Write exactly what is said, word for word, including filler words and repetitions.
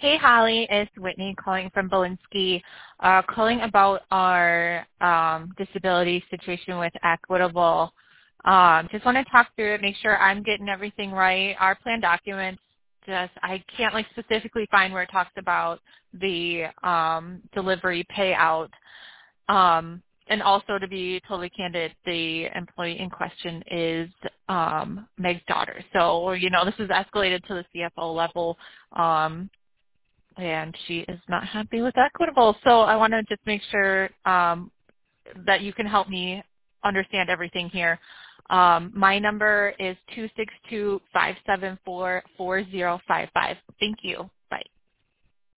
Hey, Holly, it's Whitney calling from Belinsky, uh, calling about our um, disability situation with Equitable. Um, just want to talk through it, make sure I'm getting everything right. Our plan documents, just I can't like specifically find where it talks about the um, delivery payout. Um, and also, to be totally candid, the employee in question is um, Meg's daughter. So, you know, this is escalated to the C F O level. Um, and she is not happy with Equitable. So I want to just make sure um, that you can help me understand everything here. Um, my number is two six two, five seven four, four zero five five. Thank you.